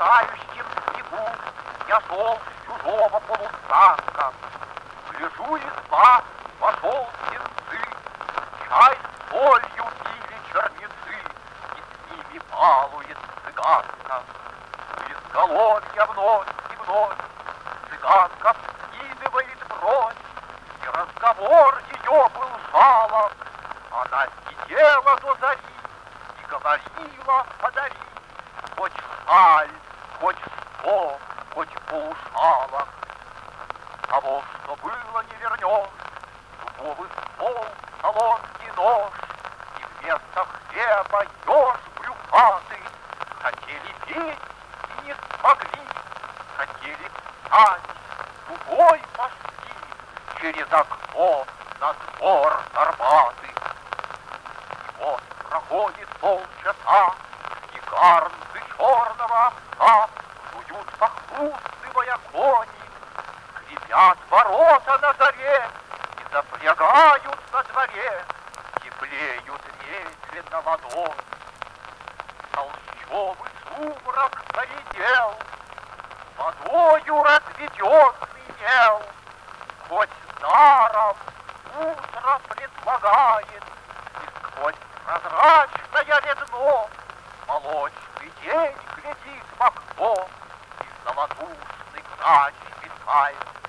тающем снегу я шел с чужого полустанка. Гляжу, изба, вошел птенцы, чай с солью пили черницы, и с ними балует цыганка. У изголовья вновь и вновь цыганка вскидывает бровь, и разговор ее был жалоб. Она сидела до зари и говорила: подари хоть шаль, хоть сто, хоть полушалок. Того, что было, не вернешь, дубовый стол, соломкий нож, и вместо хлеба еж брюхатый. Хотели петь и не смогли, хотели встать, другой пошли через окно на двор Арбаты. И вот проходит полчаса, и гарнцы черного овса жуют, похрустывая кони, скрипят ворота на заре и запрягают на дворе, теплеют медленно ладони. Толщовый сумрак поредел, водою разведенный мел, хоть даром утро предлагает, и сквозь прозрачное редно молочный день глядит в окно, и золотушный грач мелькает.